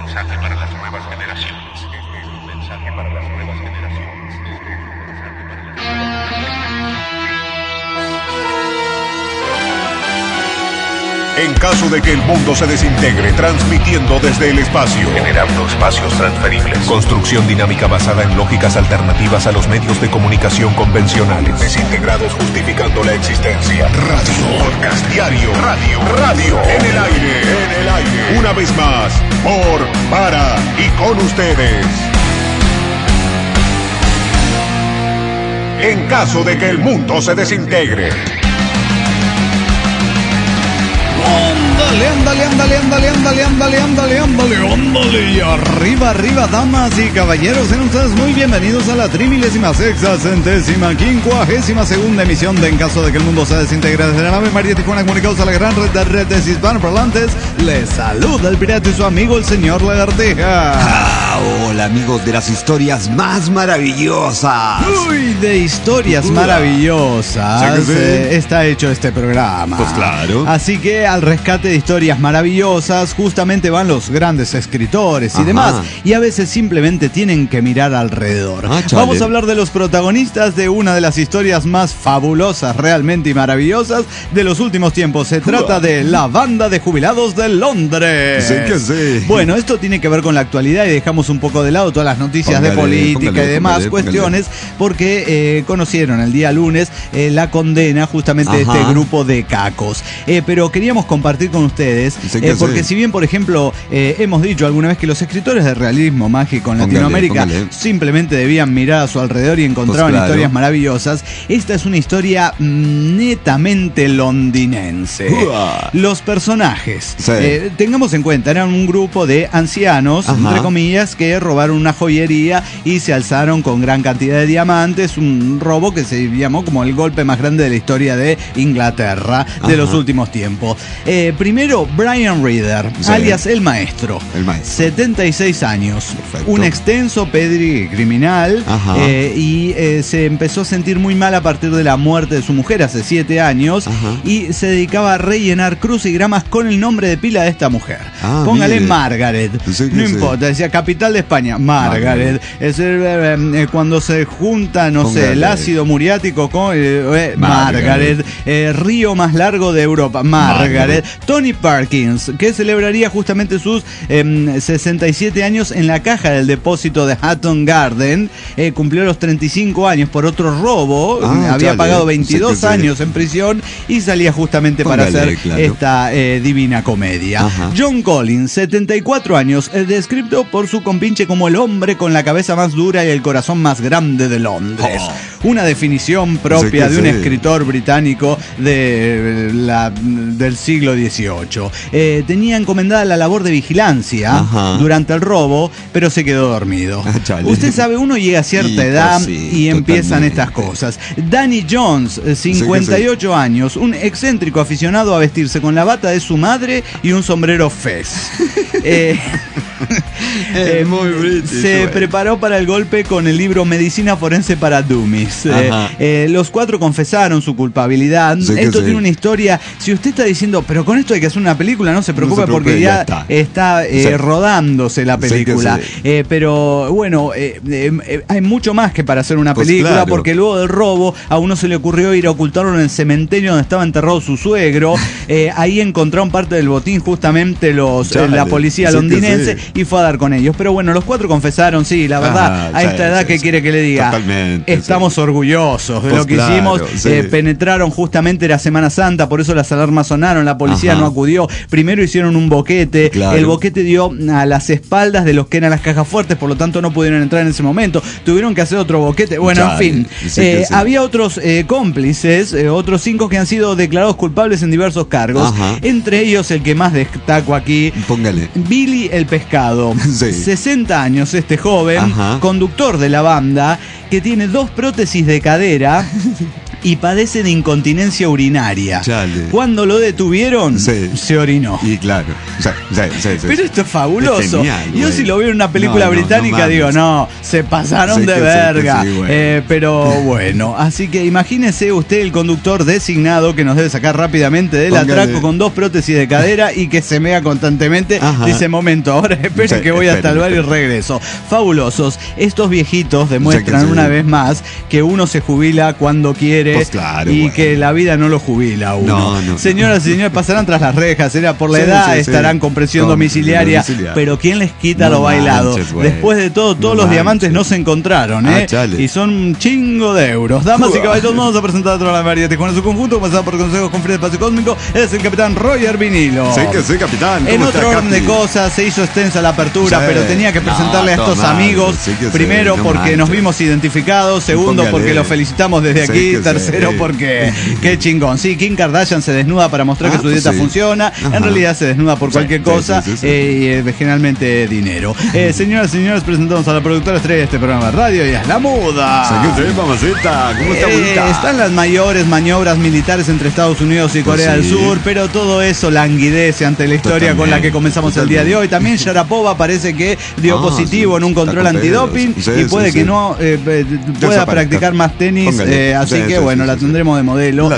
mensaje para las nuevas generaciones. Este es un mensaje para las nuevas generaciones. Este es un mensaje para las nuevas generaciones. En caso de que el mundo se desintegre, transmitiendo desde el espacio, Generando espacios transferibles. construcción dinámica basada en lógicas alternativas a los medios de comunicación convencionales, desintegrados justificando la existencia, radio, podcast diario, radio, en el aire, una vez más, por, para y con ustedes. En caso de que el mundo se desintegre. Ándale. Y arriba, damas y caballeros, sean ustedes muy bienvenidos a la 36.652ª emisión de En caso de que el mundo se desintegre. Desde la nave María Tijuana, comunicados a la gran red de redes hispanoparlantes, les saluda el pirata y su amigo el señor Lagartija. Hola amigos de las historias más maravillosas. Uy, de historias maravillosas ¿Sí que sí? Está hecho este programa. Pues claro. Así que al rescate de historias maravillosas justamente van los grandes escritores y Ajá. demás. Y a veces simplemente tienen que mirar alrededor. Chale. Vamos a hablar de los protagonistas de una de las historias más fabulosas realmente y maravillosas de los últimos tiempos. Se trata de la banda de jubilados de Londres. Sí que sí. Bueno, esto tiene que ver con la actualidad y dejamos un poco de lado todas las noticias de política y demás cuestiones porque conocieron el día lunes la condena justamente de este grupo de cacos. Pero queríamos compartir con ustedes porque si bien, por ejemplo, hemos dicho alguna vez que los escritores de realismo mágico en Latinoamérica simplemente debían mirar a su alrededor y encontraban historias maravillosas, esta es una historia netamente londinense. Los personajes, tengamos en cuenta, eran un grupo de ancianos, entre comillas, que robaron una joyería y se alzaron con gran cantidad de diamantes, un robo que se llamó como el golpe más grande de la historia de Inglaterra de los últimos tiempos. Primero, Brian Reader, alias el maestro. 76 años. Perfecto. Un extenso pedigree criminal y se empezó a sentir muy mal a partir de la muerte de su mujer hace 7 años y se dedicaba a rellenar crucigramas con el nombre de pila de esta mujer. Póngale mire. Margaret. No importa, decía capital de España, Margaret. Es cuando se junta, no sé, el ácido muriático con Margaret. Río más largo de Europa, Margaret. Tony Perkins, que celebraría justamente sus 67 años en la caja del depósito de Hatton Garden. Cumplió los 35 años por otro robo. Había pagado 22 años en prisión y salía justamente para hacer esta divina comedia. John Collins, 74 años, descrito por su compinche como el hombre con la cabeza más dura y el corazón más grande de Londres. Una definición propia de un escritor británico del siglo XVIII. Tenía encomendada la labor de vigilancia durante el robo, pero se quedó dormido. Usted sabe, uno llega a cierta edad y empiezan estas cosas. Danny Jones, 58 años, un excéntrico aficionado a vestirse con la bata de su madre y un sombrero fez. Muy british, se preparó para el golpe con el libro Medicina Forense para Dummies. Los 4 confesaron su culpabilidad. Esto tiene una historia. Si usted está diciendo, pero con esto hay que hacer una película, no se preocupe, porque ya está rodándose la película. Pero bueno, hay mucho más que para hacer una película, porque luego del robo a uno se le ocurrió ir a ocultarlo en el cementerio donde estaba enterrado su suegro. Ahí encontraron parte del botín justamente la policía londinense y fue a dar con ellos. Pero bueno, los 4 confesaron, la verdad, a esta edad, ¿qué quiere que le diga? Totalmente, estamos orgullosos de lo que hicimos. Penetraron justamente la Semana Santa, por eso las alarmas sonaron, la policía no acudió. Primero hicieron un boquete, el boquete dio a las espaldas de los que eran las cajas fuertes, por lo tanto no pudieron entrar en ese momento. Tuvieron que hacer otro boquete. Bueno, en fin, había otros cómplices, otros 5 que han sido declarados culpables en diversos cargos. Entre ellos el que más destaco aquí, Billy el Pescado. 60 años este joven, conductor de la banda, que tiene 2 prótesis de cadera y padece de incontinencia urinaria. Chale. Cuando lo detuvieron, se orinó. Y claro. Pero esto es fabuloso. Es genial, yo si lo veo en una película británica digo, no, se pasaron de verga. Pero bueno, así que imagínese usted el conductor designado que nos debe sacar rápidamente del atraco con 2 prótesis de cadera y que se mea constantemente. Dice, momento, ahora espere que voy hasta el bar y regreso. Fabulosos. Estos viejitos demuestran una vez más que uno se jubila cuando quiere, pues claro, y que la vida no lo jubila a uno. Señoras y señores, pasarán tras las rejas, por la edad estarán con presión domiciliaria, pero ¿quién les quita lo bailado? Después de todo, todos los diamantes no se encontraron, y son un chingo de euros. Damas y caballeros, vamos a presentar a toda la variedad con su conjunto, pasado por consejos con Fred Espacio Cósmico, es el capitán Roger Vinilo. Sí, capitán. En otro orden de cosas, se hizo extensa la apertura, pero tenía que presentarle a estos amigos, primero porque nos vimos identificados, segundo porque los felicitamos desde aquí, tercero porque qué chingón. Sí, Kim Kardashian se desnuda para mostrar que su dieta funciona, en realidad se desnuda por cualquier cosa, y generalmente dinero. Señoras y señores, presentamos a la productora estrella de este programa de radio, y es La Muda. Mamacita, ¿cómo está bonita? Están las mayores maniobras militares entre Estados Unidos y Corea del Sur, pero todo eso languidece ante la historia con la que comenzamos el día de hoy. También Sharapova parece que dio positivo en un control antidoping y puede que no pueda practicar más tenis, así que bueno, la tendremos de modelo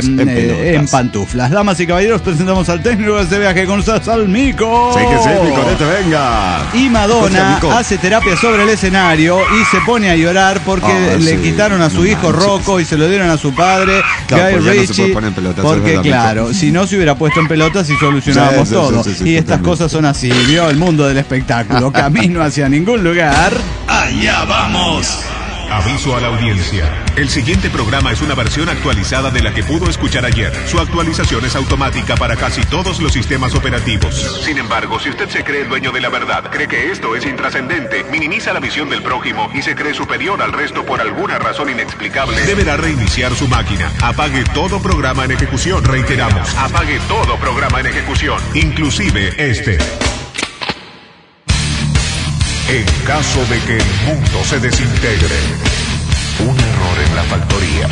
en pantuflas. Damas y caballeros, presentamos al técnico de este viaje con Salmico. Mico, venga. Y Madonna hace terapia sobre el escenario y se pone a llorar porque le quitaron a su hijo Rocco y se lo dieron a su padre, Guy Ritchie, porque claro, si no se hubiera puesto en pelotas y solucionábamos todo. Y estas cosas son así, vio el mundo del espectáculo, camino hacia ningún lugar. ¡Allá vamos! Aviso a la audiencia. El siguiente programa es una versión actualizada de la que pudo escuchar ayer. Su actualización es automática para casi todos los sistemas operativos. Sin embargo, si usted se cree el dueño de la verdad, cree que esto es intrascendente, minimiza la visión del prójimo y se cree superior al resto por alguna razón inexplicable, deberá reiniciar su máquina. Apague todo programa en ejecución. Reiteramos, apague todo programa en ejecución, inclusive este. En caso de que el mundo se desintegre, un error en la factoría.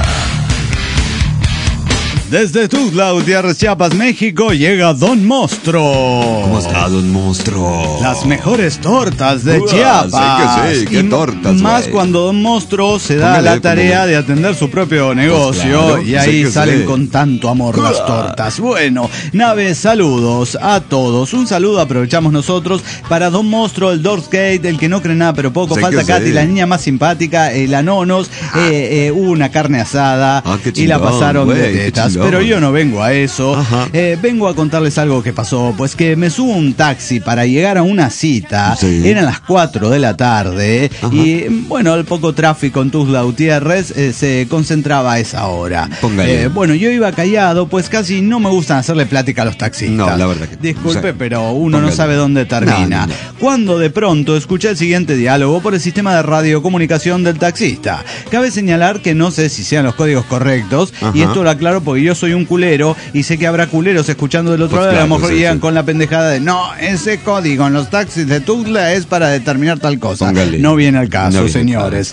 Desde Tuxtla Gutiérrez, Chiapas, México, llega Don Monstruo. ¿Cómo está, Don Monstruo? Las mejores tortas de Chiapas. Sí, qué tortas, más cuando Don Monstruo se da la tarea de atender su propio negocio, pues claro, y ahí salen con tanto amor las tortas. Bueno, Naves, saludos a todos. Un saludo aprovechamos nosotros para Don Monstruo, el Dorsgate, el que no cree nada pero poco. Falta Katy, la niña más simpática, la Nonos, hubo una carne asada y la pasaron de tetas. Pero yo no vengo a eso, vengo a contarles algo que pasó, pues que me subo un taxi para llegar a una cita, eran las 4 de la tarde, y bueno, el poco tráfico en Tuxtla Gutiérrez se concentraba a esa hora. Bueno, yo iba callado, pues casi no me gustan hacerle plática a los taxistas. No, la verdad que disculpe, pero uno no sabe dónde termina. Cuando de pronto escuché el siguiente diálogo por el sistema de radiocomunicación del taxista. Cabe señalar que no sé si sean los códigos correctos, y esto lo aclaro porque yo soy un culero y sé que habrá culeros escuchando del otro lado, a lo mejor llegan con la pendejada de no, ese código en los taxis de Tuxtla es para determinar tal cosa. No viene al caso, señores.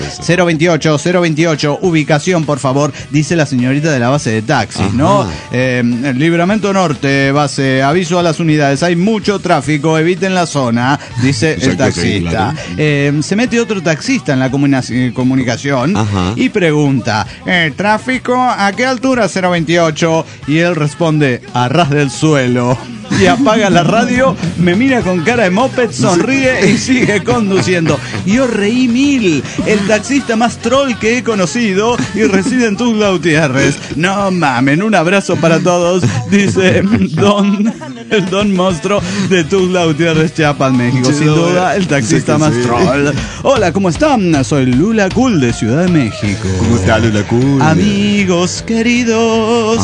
028, ubicación, por favor, dice la señorita de la base de taxis, ¿no? El Libramento Norte, base, aviso a las unidades, hay mucho tráfico, eviten la zona, dice el taxista. Se mete otro taxista en la comunicación y pregunta, ¿tráfico a qué altura? 028. Y él responde, a ras del suelo. Y apaga la radio, me mira con cara de moped, sonríe y sigue conduciendo. Yo reí mil. El taxista más troll que he conocido y reside en Tuxtla Gutiérrez. No mamen, un abrazo para todos, dice el Don Monstruo de Tuxtla Gutiérrez, Chiapas, México. Sin duda, el taxista más troll. Hola, ¿cómo están? Soy Lula Cool de Ciudad de México. ¿Cómo está, Lula Cool? Amigos queridos,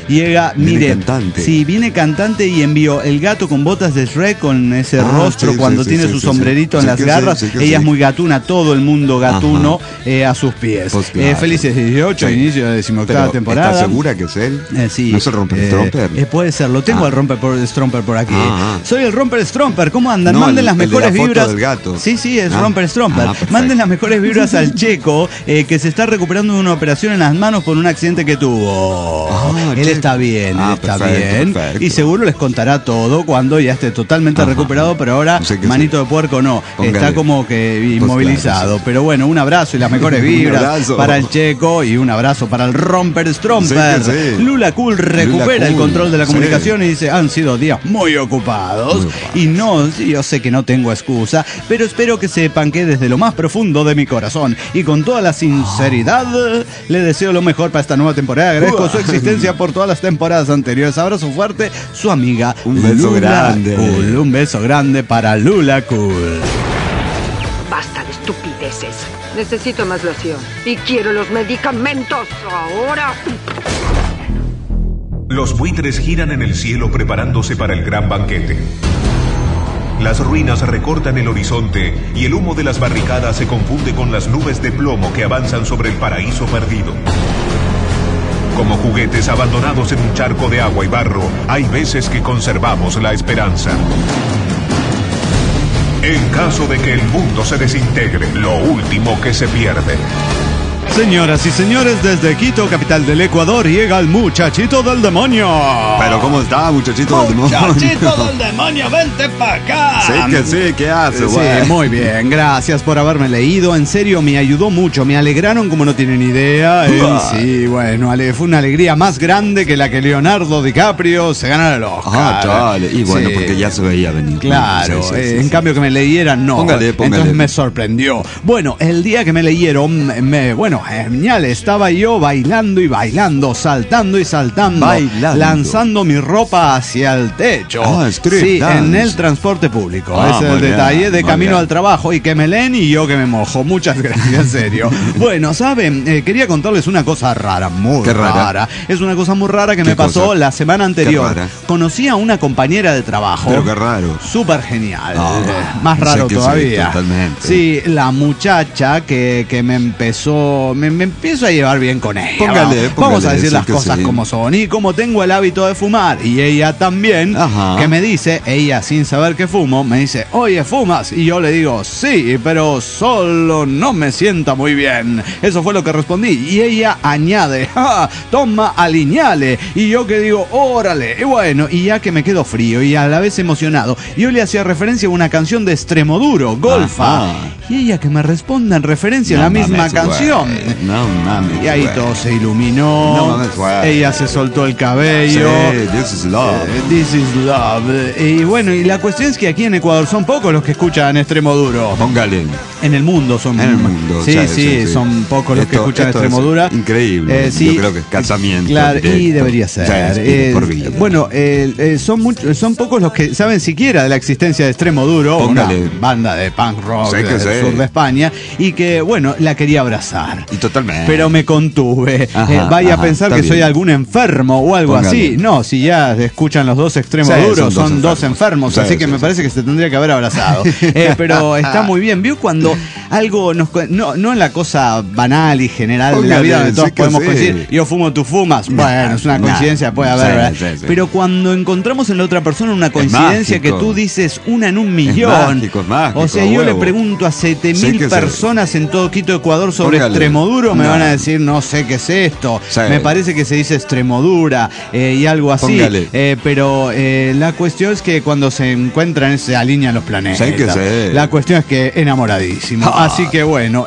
llega, Viene mire, cantante. sí, viene cantante y envió el gato con botas de Shrek, con ese rostro sí, cuando sí, tiene sí, su sí, sombrerito sí. en Sí las que garras. sí, sí que Ella sí. es muy gatuna, todo el mundo gatuno a sus pies. Pues claro. Felices 18, Sí. inicio de 18ª Pero, temporada. ¿estás segura que es él? Sí. ¿No es el Romper Stromper? Puede ser, lo tengo al Romper Stromper por aquí. Soy el Romper Stromper, ¿cómo andan? No, Manden el- las el de mejores la foto vibras. del gato. Sí, es Romper Stromper. perfecto. Manden las mejores vibras al Checo, que se está recuperando de una operación en las manos por un accidente que tuvo. Él Checo. está bien, él está Perfecto, bien. perfecto. Y seguro les contará todo cuando ya esté totalmente recuperado, pero ahora Sí que manito de puerco no. Póngale. Está como que Pues inmovilizado. claro, sí. Pero bueno, un abrazo y las mejores vibras abrazo. para el Checo y un abrazo para el Romper Stromper. Sí que sí. Lula Cool recupera Lula el Cool, control de la sí. comunicación y dice, han sido días muy ocupados. Y no, yo sé que no tengo excusa, pero espero que sepan que desde lo más profundo de mi corazón y con toda la sinceridad le deseo lo mejor para esta nueva temporada. Agradezco su existencia por todas las temporadas anteriores. Abrazo fuerte, su amiga Un beso Lula grande. Cool. Un beso grande para Lula Cool. Basta de estupideces. Necesito más loción. Y quiero los medicamentos ahora. Los buitres giran en el cielo preparándose para el gran banquete. Las ruinas recortan el horizonte y el humo de las barricadas se confunde con las nubes de plomo que avanzan sobre el paraíso perdido. Como juguetes abandonados en un charco de agua y barro, hay veces que conservamos la esperanza. En caso de que el mundo se desintegre, lo último que se pierde. Señoras y señores, desde Quito, capital del Ecuador, llega el muchachito del demonio. Pero ¿cómo está, muchachito del demonio? Muchachito del demonio, vente para acá. Sí que sí, ¿qué hace, güey? Sí, muy bien, gracias por haberme leído. En serio, me ayudó mucho, me alegraron como no tienen idea. Sí, bueno, fue una alegría más grande que la que Leonardo DiCaprio se ganara el Oscar. Chale. Y bueno, Sí. porque ya se veía venir. Claro, Sí, sí, en sí. cambio que me leyeran, no. Póngale. Entonces me sorprendió. Bueno, el día que me leyeron, genial, estaba yo bailando y bailando, saltando y saltando, Bailando. lanzando mi ropa hacia el techo. Street sí, dance. en el transporte público. Ah, Ese es el muy bien, detalle de muy camino bien. al trabajo y que me leen y yo que me mojo. Muchas gracias, en serio. Bueno, ¿saben? Quería contarles una cosa rara, muy ¿Qué rara? Es una cosa muy rara que ¿Qué me pasó cosa? la semana anterior. rara? Conocí a una compañera de trabajo. Pero qué raro. Súper genial. Ah, Más sé raro que sí, todavía. totalmente. Sí, la muchacha que me empezó. Me empiezo a llevar bien con ella. Vamos a decir sí las que cosas sí. como son. Y como tengo el hábito de fumar, y ella también, Ajá. que me dice, ella sin saber que fumo, me dice, oye, ¿fumas? Y yo le digo, sí, pero solo no me sienta muy bien. Eso fue lo que respondí. Y ella añade, toma aliñale. Y yo que digo, órale. Y bueno, y ya que me quedo frío y a la vez emocionado, yo le hacía referencia a una canción de Extremoduro, Golfa. Ajá. Y ella que me responda en referencia a la misma mames, canción. güey. No mames. Y ahí güey. todo se iluminó. No mames, güey. Ella se soltó el Sí, cabello. this is love. This is love. Y bueno, y la cuestión es que aquí en Ecuador son pocos los que escuchan Extremoduro. Póngale. En el mundo son. En el mundo, Sí, sí, sí. son pocos los que Esto- escuchan esto es Extremodura. increíble. Sí, Yo creo que es casamiento Claro, y directo. debería ser. Ya es por vida. Bueno, son pocos los que saben siquiera de la existencia de Extremoduro, Póngale. una banda de punk rock Sí que del sí. sur de España, y que, bueno, la quería abrazar. Y totalmente. Pero me contuve. Ajá, Vaya ajá, a pensar está que soy bien. algún enfermo o algo Póngale. así. No, si ya escuchan los dos extremos Sí, duros, son son dos dos enfermos, Sí, así que sí, me sí. parece que se tendría que haber abrazado. Pero está muy bien. ¿Vio cuando algo no en la cosa banal y general de la Póngale, vida donde todos sí que podemos sí. coincidir, yo fumo, tú fumas? Bueno, es una Nah, coincidencia, puede haber, sí, ¿verdad? sí, sí. Pero cuando encontramos en la otra persona una coincidencia que mágico. tú dices una en un millón. mágico, es mágico, O sea, a yo le huevo. pregunto a 7.000 Sí que sí. personas en todo Quito, Ecuador, sobre Póngale. Extremoduro, me No. van a decir, no sé qué es esto. Sí. Me parece que se dice Extremodura y algo así. Póngale. Pero la cuestión es que cuando se encuentran se alinean los planetas. Sí que sí. La cuestión es que enamoradísimo. Ah. Así que bueno,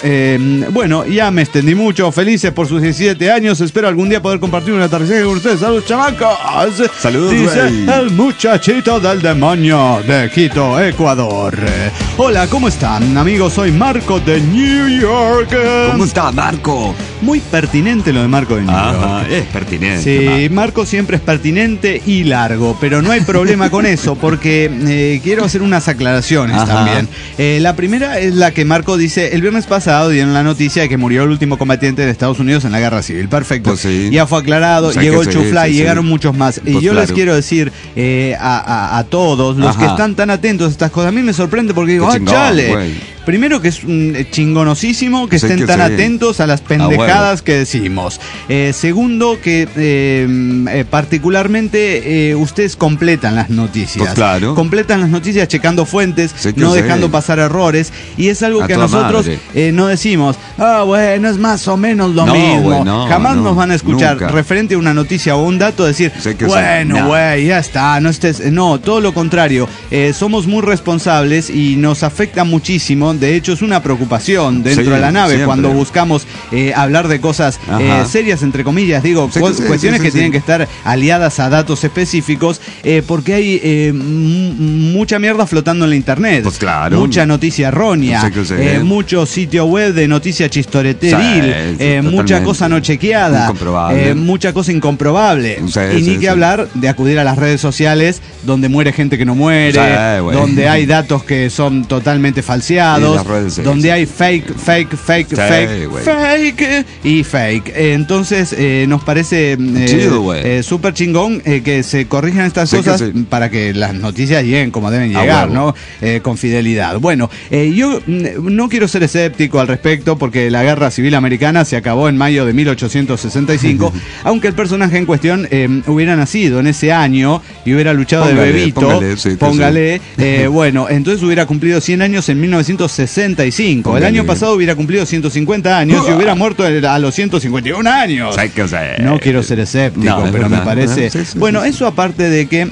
ya me extendí mucho. Felices por sus 17 años. Espero algún día poder compartir un aterrizaje con ustedes. Saludos, chamacos. Saludos, Dice güey. el muchachito del demonio de Quito, Ecuador. Hola, ¿cómo están, amigos? Soy Marco de New York. ¿Cómo está, Marco. Muy pertinente lo de Marco de New York. Ajá, es pertinente. Sí, Marco siempre es pertinente y largo, pero no hay problema con eso, porque quiero hacer unas aclaraciones también. La primera es la que Marco dice: el viernes pasado dieron la noticia de que murió el último combatiente de Estados Unidos en la Guerra Civil. Perfecto. Pues sí. Ya fue aclarado, O sea, llegó que el sí, Chuflay, sí, llegaron sí. muchos más. Y Pues yo les claro. quiero decir a todos los que están tan atentos a estas cosas, a mí me sorprende porque digo, Qué chingón, chale. güey. Primero que es chingonosísimo que Sí, estén que tan sí. atentos a las pendejadas que decimos. Segundo, que particularmente ustedes completan las noticias. Pues claro. Completan las noticias checando fuentes, Sí, que no sí. dejando pasar errores. Y es algo A que a toda nosotros madre. no decimos, bueno, es más o menos lo No, mismo. güey, no, Jamás no, nos van a escuchar nunca. referente a una noticia o un dato decir, Sí, que sí. bueno, No. güey, ya está, no estés. No, todo lo contrario. Somos muy responsables y nos afecta muchísimo. De hecho, es una preocupación dentro Sí, de la nave siempre. cuando buscamos hablar de cosas serias, entre comillas, digo, Sí, que sí, cuestiones sí, que sí, tienen sí. que estar aliadas a datos específicos, porque hay mucha mierda flotando en la internet. Pues claro. Mucha noticia errónea, Sí, que sí. mucho sitio web de noticia chistoreteril, Sí, mucha totalmente. cosa no chequeada, Incomprobable. mucha cosa incomprobable. Sí, y ni sí, que sí. hablar de acudir a las redes sociales donde muere gente que no muere, Sí, güey. donde hay datos que son totalmente falseados, Y las redes, sí, donde sí. hay fake, güey. y fake. Entonces nos parece Chido, güey. súper chingón que se corrijan estas Sí, que cosas sí. para que las noticias lleguen como deben A llegar, huevo. ¿no? Con fidelidad. Bueno, yo no quiero ser escéptico al respecto porque la Guerra Civil Americana se acabó en mayo de 1865, aunque el personaje en cuestión hubiera nacido en ese año y hubiera luchado de bebito. Póngale, sí, Bueno, entonces hubiera cumplido 100 años en 1965. Póngale. El año pasado hubiera cumplido 150 años y hubiera muerto a los 151 años. Sí, que sí. No quiero ser escéptico, No, es pero me verdad. parece... Sí, sí, bueno, sí, sí. eso aparte de que,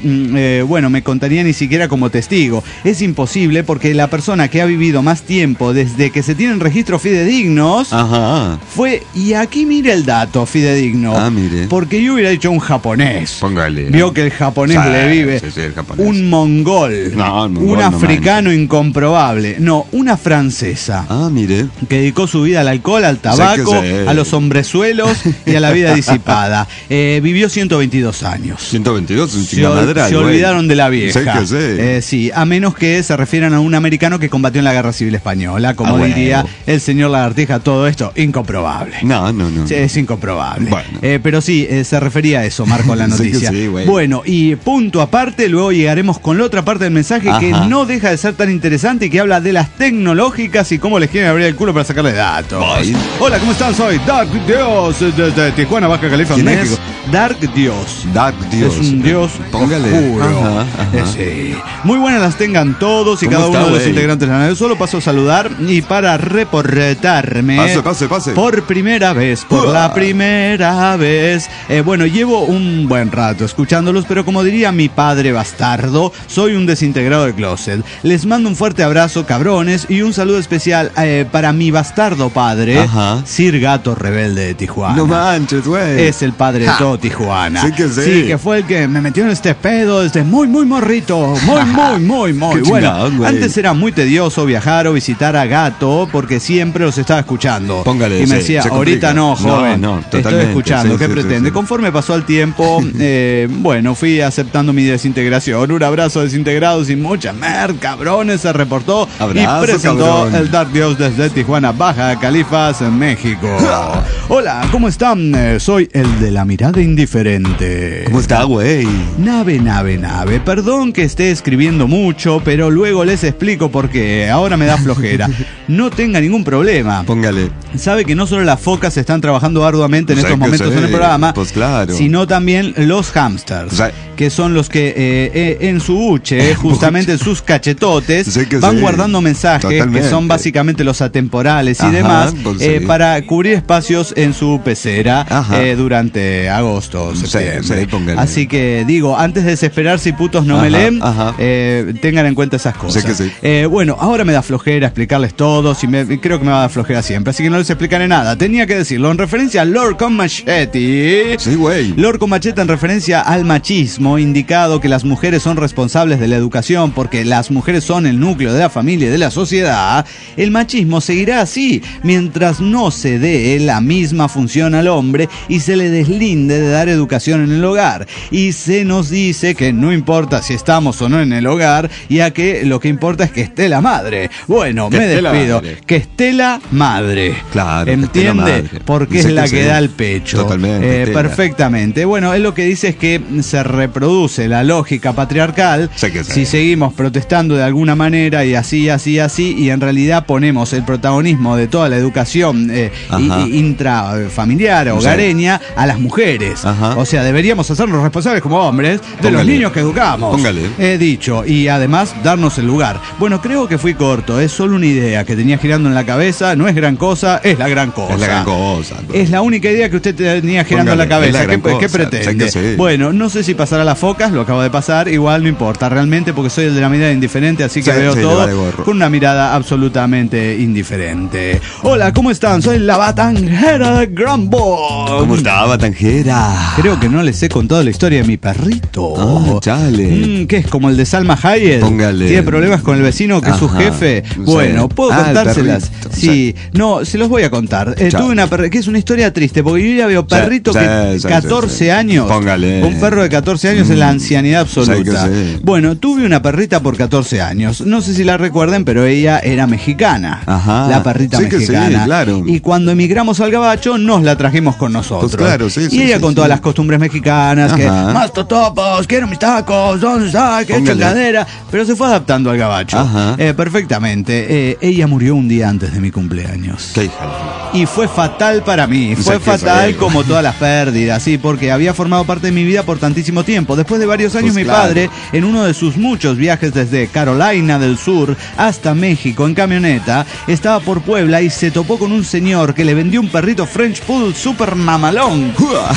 me contaría ni siquiera como testigo. Es imposible porque la persona que ha vivido más tiempo desde que se tienen registros fidedignos Ajá. fue... Y aquí mire el dato fidedigno. Ah, mire. Porque yo hubiera dicho un japonés. Póngale. Vio que el japonés Sí, le vive. sí, sí, el japonés. Un mongol. No, el mongol un no africano incomprobable. No, una francesa. Ah, mire. Que dedicó su vida al alcohol, al tabaco, Sí, que sí. a los hombrezuelos y a la vida disipada. Vivió 122 años. 122, un Se chingamadral, güey. olvidaron de la vieja. Sí, que sí. Sí, a menos que se refieran a un americano que combatió en la Guerra Civil Española, como Ah, diría bueno. el señor Lagartija, todo esto incomprobable. No. Sí, es incomprobable. Bueno. Pero sí, se refería a eso, Marco, la Sí que noticia. sí, güey. Bueno, y punto aparte, luego llegaremos con la otra parte del mensaje que Ajá. no deja de ser tan interesante y que habla de las tecnológicas y cómo les quieren abrir el culo para sacarle datos. Ay. Hola, ¿cómo están? Soy Dark Dios desde Tijuana, Baja California, ¿Quién México. es? Dark Dios. Dark Dios. Es un dios Póngale. oscuro. Ajá, ajá. Sí. Muy buenas las tengan todos y ¿Cómo cada está, uno de los güey? integrantes de la nave. Solo paso a saludar y para reportarme. Pase. Por primera vez, por la primera vez. Bueno, llevo un buen rato escuchándolos, pero como diría mi padre bastardo, soy un desintegrado de closet. Les mando un fuerte abrazo, cabrones, y un saludo especial para mi bastardo padre, Ajá. Sir Gato Rebelde de Tijuana. No manches, güey. Es el padre de todo Tijuana. Sí que sí. Sí, que fue el que me metió en este pedo desde muy morrito. Muy. Qué Bueno, chingón, güey. antes era muy tedioso viajar o visitar a Gato porque siempre los estaba escuchando. Póngale, y me sí, decía, se ahorita complica. no, joven. No, estoy totalmente, escuchando. sí, ¿Qué sí, pretende? sí, sí. Conforme pasó el tiempo, bueno, fui aceptando mi desintegración. Un abrazo desintegrados y mucha cabrones, se reportó Abrazo, y presentó cabrón. el Dark Dios desde Tijuana, Baja Califas, en México. Hola, ¿cómo están? Soy el de la mirada indiferente. ¿Cómo está, güey? Nave. Perdón que esté escribiendo mucho, pero luego les explico por qué. Ahora me da flojera. No tenga ningún problema. Póngale. Sabe que no solo las focas están trabajando arduamente en Pues estos hay que momentos en el ser, programa, pues claro. sino también los hamsters, O sea, que son los que en su buche, justamente en sus cachetotes, Sí que van sí. guardando mensajes Totalmente. que son básicamente los atemporales y Ajá, demás, pues sí. para cubrir espacios en su pecera Ajá. durante agosto. agosto, septiembre. Sí, así que digo, antes de desesperar si putos no me leen, tengan en cuenta esas cosas. Sí que sí. Bueno, ahora me da flojera explicarles todo, creo que me va a dar flojera siempre, así que no les explicaré nada. Tenía que decirlo en referencia a Lord con Machete. Sí, güey. Lord con Machete en referencia al machismo, indicado que las mujeres son responsables de la educación porque las mujeres son el núcleo de la familia y de la sociedad. El machismo seguirá así mientras no se dé la misma función al hombre y se le deslinde de dar educación en el hogar. Y se nos dice que no importa si estamos o no en el hogar, ya que lo que importa es que esté la madre. Bueno, me despido. Que esté la madre. Claro. ¿Entiende? Porque es la que da el pecho. Totalmente. Perfectamente. Bueno, él lo que dice es que se reproduce la lógica patriarcal si seguimos protestando de alguna manera y así, y en realidad ponemos el protagonismo de toda la educación intrafamiliar, hogareña, a las mujeres. O sea, deberíamos hacernos responsables como hombres de los niños que educamos. He dicho, y además darnos el lugar. Bueno, creo que fui corto, es solo una idea que tenía girando en la cabeza, no es gran cosa, es la gran cosa. Es la gran cosa. Es la única idea que usted tenía girando en la cabeza. ¿Qué pretende? Bueno, no sé si pasará a las focas, lo acabo de pasar, igual no importa realmente porque soy el de la mirada indiferente, así que veo todo con una mirada absolutamente indiferente. Hola, ¿cómo están? Soy la Batanjera de Granboy. ¿Cómo está, Batanjera? Creo que no les he contado la historia de mi perrito. Chale. ¿Qué es? ¿Como el de Salma Hayek? Póngale. ¿Tiene problemas con el vecino que es su jefe? Bueno, ¿puedo contárselas? Sí, no, se los voy a contar. Tuve una perrita, que es una historia triste, porque yo ya veo perrito que 14 años. Póngale. Un perro de 14 años es la ancianidad absoluta. Bueno, tuve una perrita por 14 años. No sé si la recuerden, pero ella era mexicana. La perrita mexicana. Claro. Y cuando emigramos al Gabacho, nos la trajimos con nosotros. Pues claro, y ella con todas las costumbres mexicanas, que más totopos, quiero mis tacos, ¿dónde está? Que he hecho cadera. Pero se fue adaptando al Gabacho. Perfectamente. Ella murió un día antes de mi cumpleaños. Qué hija. Y fue fatal para mí. Fue fatal como todas las pérdidas, sí, porque había formado parte de mi vida por tantísimo tiempo. Después de varios años, mi padre, en uno de sus muchos viajes desde Carolina del Sur hasta México en camioneta, estaba por Puebla y se topó con un señor que le vendió un perrito French Poodle super mamalón.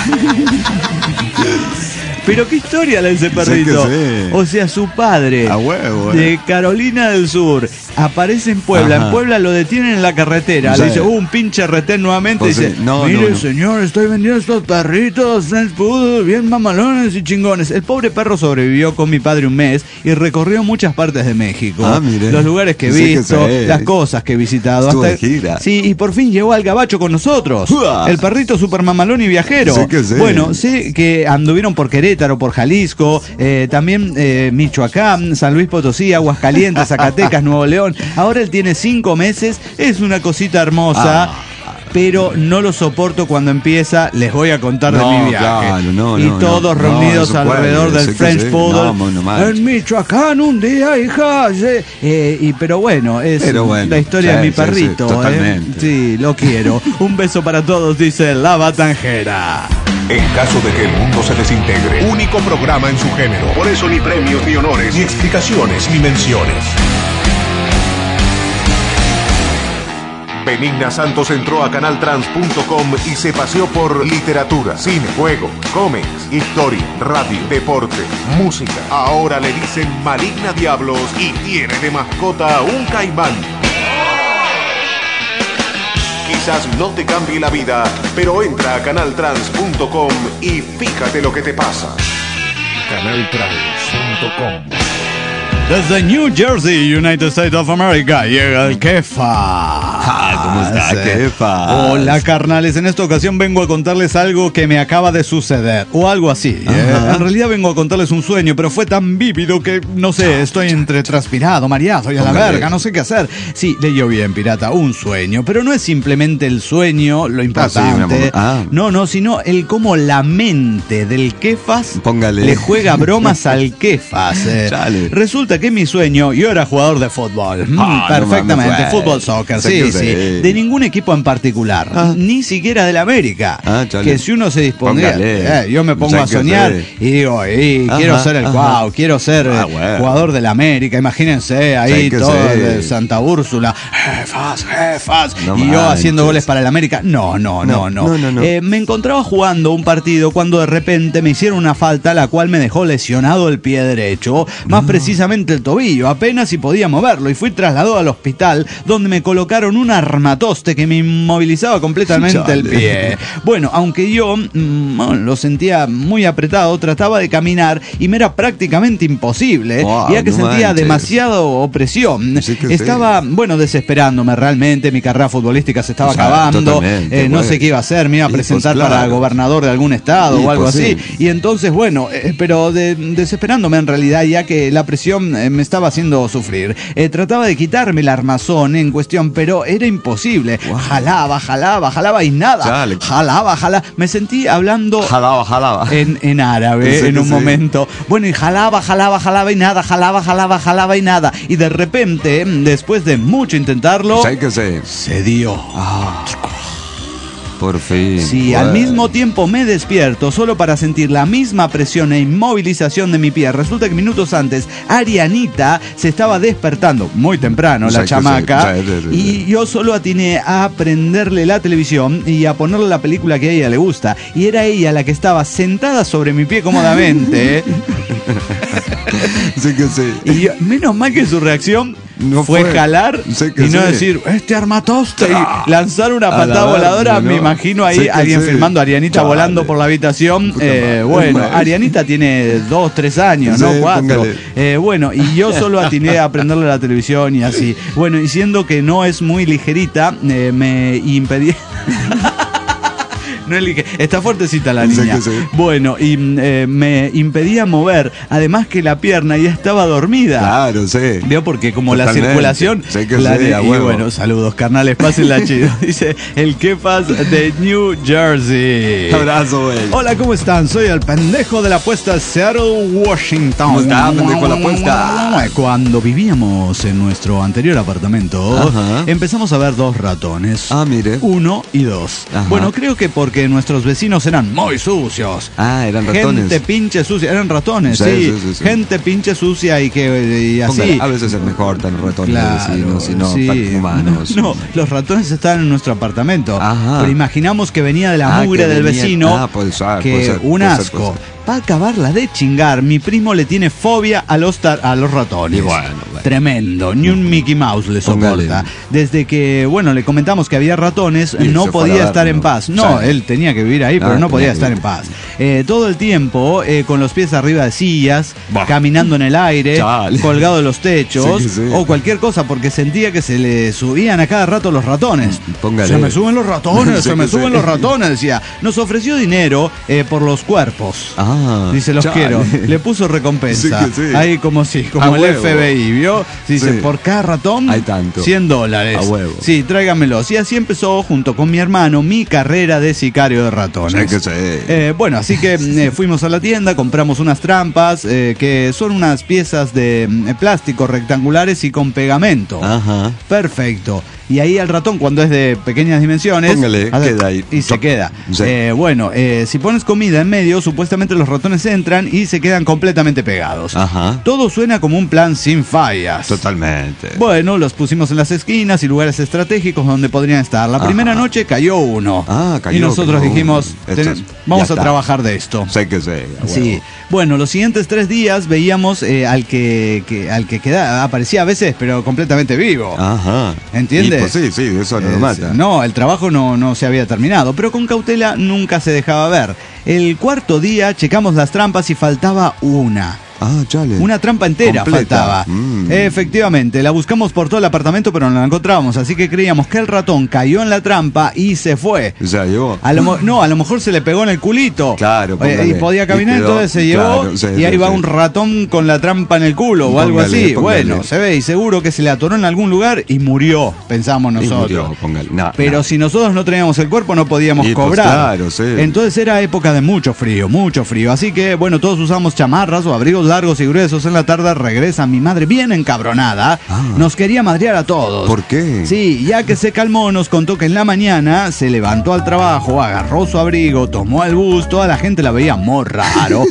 Pero qué historia la de ese perrito. O sea, su padre de Carolina del Sur aparece en Puebla. En Puebla lo detienen en la carretera. Le dice, un pinche retén nuevamente. Dice, mire, señor, estoy vendiendo estos perritos French Poodle bien mamalones y chingones. El pobre perro sobrevivió con mi padre un mes y recorrió muchas partes de México. Los lugares que he visto, las cosas que he visitado. Hasta gira. Sí, y por fin llegó al Gabacho con nosotros. El perrito super mamalón y viajero. Bueno, sé que anduvieron por Querétaro, por Jalisco, también Michoacán, San Luis Potosí, Aguascalientes, Zacatecas, Nuevo León. Ahora él tiene 5 meses, es una cosita hermosa. Pero no lo soporto cuando empieza. Les voy a contar de mi viaje. Todos reunidos alrededor del French Poodle. En Michoacán un día, hija. Pero bueno, es la historia de mi perrito. Totalmente. Sí, lo quiero. Un beso para todos, dice la Batanjera. En caso de que el mundo se desintegre, único programa en su género. Por eso ni premios, ni honores, ni explicaciones, ni menciones. Benigna Santos entró a canaltrans.com y se paseó por literatura, cine, juegos, cómics, historia, radio, deporte, música. Ahora le dicen Maligna Diablos y tiene de mascota un caimán. Quizás no te cambie la vida, pero entra a canaltrans.com y fíjate lo que te pasa. Canaltrans.com. Desde New Jersey, United States of America, llega el Kefa. ¿Cómo está, Kefa? Hola, carnales. En esta ocasión vengo a contarles algo que me acaba de suceder. O algo así. En realidad vengo a contarles un sueño, pero fue tan vívido que, no sé, estoy entre transpirado, mareado y a la verga, no sé qué hacer. Sí, leyó bien, pirata, un sueño. Pero no es simplemente el sueño lo importante. No, sino el cómo la mente del Kefas le juega bromas al Kefas. Resulta que en mi sueño yo era jugador de fútbol. Perfectamente, fútbol, soccer, sí. De ningún equipo en particular, ni siquiera del América. Que si uno se dispondría, yo me pongo a soñar y digo, quiero ser el Cuau, quiero ser jugador del América. Imagínense ahí todo de Santa Úrsula, jefas, y yo haciendo goles para el América. No. Me encontraba jugando un partido cuando de repente me hicieron una falta, la cual me dejó lesionado el pie derecho, más precisamente el tobillo, apenas si podía moverlo, y fui trasladado al hospital, donde me colocaron un armatoste que me inmovilizaba completamente el pie. Bueno, aunque yo lo sentía muy apretado, trataba de caminar y me era prácticamente imposible, ya que sentía demasiada opresión. Estaba, desesperándome realmente, mi carrera futbolística se estaba acabando, no sé qué iba a hacer, me iba a presentar para gobernador de algún estado o algo así, y entonces pero desesperándome en realidad, ya que la presión me estaba haciendo sufrir. Trataba de quitarme el armazón en cuestión, pero era imposible. Jalaba y nada. Jalaba. Me sentí hablando en árabe en un momento. Bueno, y jalaba y nada, jalaba y nada. Y de repente, después de mucho intentarlo, se dio. Por fin. Sí, al mismo tiempo me despierto solo para sentir la misma presión e inmovilización de mi pie. Resulta que minutos antes Arianita se estaba despertando muy temprano, la chamaca, y yo solo atiné a prenderle la televisión y a ponerle la película que a ella le gusta. Y era ella la que estaba sentada sobre mi pie cómodamente. Y yo, menos mal que su reacción fue jalar y no decir armatoste y lanzar una patada voladora. Me imagino ahí alguien filmando a Arianita volando por la habitación. Arianita tiene 2, 3 años, no 4. Y yo solo atiné a prenderle la televisión y así. Y siendo que no es muy ligerita, me impedí. Está fuertecita la niña. Me impedía mover. Además que la pierna ya estaba dormida. Claro, sí. ¿Vio? Porque como la circulación. Saludos, carnales, pásenla chido. Dice el Kefas de New Jersey. Abrazo, güey. Hola, ¿cómo están? Soy el pendejo de la apuesta de Seattle, Washington. ¿Cómo está, pendejo de la apuesta? Cuando vivíamos en nuestro anterior apartamento, empezamos a ver 2 ratones. Mire. 1 y 2. Creo que porque nuestros vecinos eran muy sucios. Eran ratones. Gente pinche sucia. Eran ratones, sí. Gente pinche sucia y así. A veces es mejor tener ratones vecinos, sino humanos. No, los ratones estaban en nuestro apartamento. Pero imaginamos que venía de la mugre del vecino. Puede ser, un asco. Para acabarla de chingar, mi primo le tiene fobia a los ratones. Tremendo, ni un Mickey Mouse le soporta. Desde que, le comentamos que había ratones, no podía estar en paz. Él tenía que vivir ahí, pero no podía estar en paz. Todo el tiempo, con los pies arriba de sillas, caminando en el aire, colgado de los techos, o cualquier cosa, porque sentía que se le subían a cada rato los ratones. Se me suben los ratones, suben los ratones, decía. Nos ofreció dinero por los cuerpos. Dice, los quiero. Le puso recompensa. Ahí como el FBI, ¿vio? Dice, por cada ratón, hay tanto. $100. A huevo. Sí, tráigamelos. Y así empezó, junto con mi hermano, mi carrera de sicario de ratones. Así que fuimos a la tienda, compramos unas trampas, que son unas piezas de plástico rectangulares y con pegamento. Perfecto. Y ahí al ratón, cuando es de pequeñas dimensiones, queda ahí. Y se queda. Si pones comida en medio, supuestamente los ratones entran y se quedan completamente pegados. Todo suena como un plan sin fallas. Totalmente. Los pusimos en las esquinas y lugares estratégicos donde podrían estar. La primera noche cayó uno. Y nosotros dijimos, vamos a trabajar de esto. Sí. Los siguientes 3 días veíamos al que quedaba, aparecía a veces, pero completamente vivo. ¿Entiendes? Sí, eso no lo mata. No, el trabajo no se había terminado, pero con cautela nunca se dejaba ver. El 4º día checamos las trampas y faltaba una. Una trampa entera faltaba. Efectivamente, la buscamos por todo el apartamento, pero no la encontrábamos. Así que creíamos que el ratón cayó en la trampa y se fue. ¿Se llevó? A lo mejor se le pegó en el culito. Claro, y podía caminar, entonces se llevó. Y ahí va un ratón con la trampa en el culo o algo así. Se ve, y seguro que se le atoró en algún lugar y murió, pensamos nosotros. Pero si nosotros no teníamos el cuerpo, no podíamos cobrar. Entonces era época de mucho frío. Así que, todos usamos chamarras o abrigos largos y gruesos en la tarde, regresa mi madre bien encabronada. Nos quería madrear a todos. ¿Por qué? Sí, ya que se calmó, nos contó que en la mañana se levantó al trabajo, agarró su abrigo, tomó el bus, toda la gente la veía muy raro.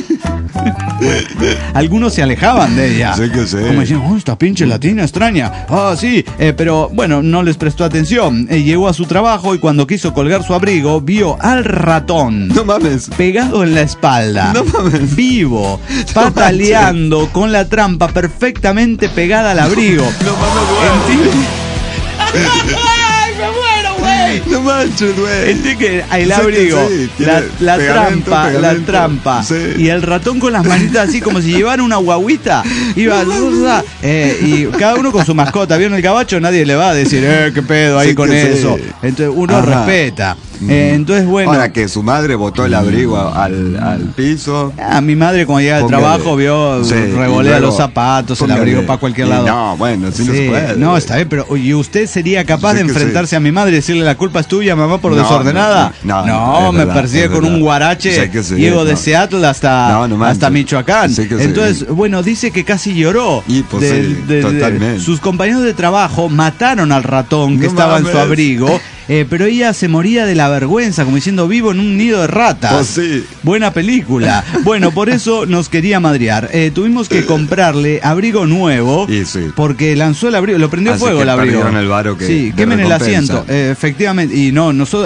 Algunos se alejaban de ella. Sí que sé. Como decían, esta pinche latina extraña. Sí, pero bueno, no les prestó atención. Llegó a su trabajo y cuando quiso colgar su abrigo, vio al ratón. No mames. Pegado en la espalda. No mames. Vivo, pataleando con la trampa perfectamente pegada al abrigo. No mames, güey. ¡Ay, me muero, güey! No manches, güey. Entiende que el Sí, abrigo, sí, la pegamento, trampa, sí. y el ratón con las manitas así como si llevara una guaguita, iba, y cada uno con su mascota. ¿Vieron el caballo? Nadie le va a decir, qué pedo ahí Sí, con que eso. sí. Entonces uno Ajá. respeta. Entonces, bueno. Ahora que su madre botó el abrigo al piso. A mi madre cuando llega al Póngale. trabajo vio, Sí, revolea y luego, los zapatos, el póngale. abrigo para cualquier Y lado. no, bueno, así no se puede. No, está bien, pero ¿y usted sería capaz Sí de que enfrentarse sí. a mi madre y decirle la culpa es tuya, mamá, por No, desordenada? no, es me verdad, persigue es con verdad. un guarache. Sí que sí, Llego de no. Seattle hasta No manches. Michoacán. Sí que sí. Entonces, bueno, dice que casi lloró. Y, pues, sí, totalmente. Sus compañeros de trabajo mataron al ratón que No estaba en su mames. abrigo. Pero ella se moría de la vergüenza, como diciendo, vivo en un nido de ratas. Pues sí. Buena película. Bueno, por eso nos quería madrear. Tuvimos que comprarle abrigo nuevo. Y sí. Porque lanzó el abrigo, lo prendió Así fuego que el abrigo. perdieron el varo que sí, de quemen el recompensa. asiento. Efectivamente. Y no solo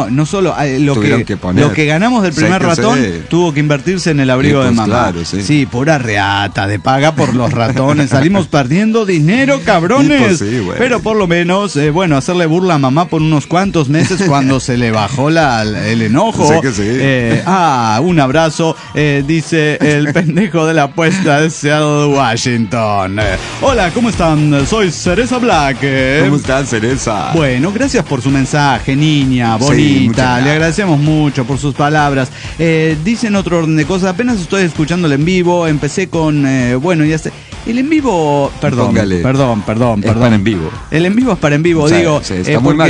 Tuvieron que poner. lo que ganamos del Sí, primer que ratón sí. tuvo que invertirse en el abrigo Sí, de pues, mamá. claro, sí. Pura reata de paga por los ratones. Salimos perdiendo dinero, cabrones. Y, pues, sí, güey. Pero por lo menos, bueno, hacerle burla a mamá por unos cuantos meses cuando se le bajó el enojo. Sí que sí. Un abrazo, dice el pendejo de la apuesta de Seattle, Washington. Hola, ¿cómo están? Soy Cereza Black. ¿Cómo están, Cereza? Bueno, gracias por su mensaje, niña, Sí, bonita. muchas gracias. Le agradecemos mucho por sus palabras. Dice en otro orden de cosas, apenas estoy escuchando el en vivo, empecé con, bueno, ya sé. El en vivo, perdón, Póngale. perdón. Es para en vivo. El en vivo es para en vivo, Sí, digo. sí, está muy mal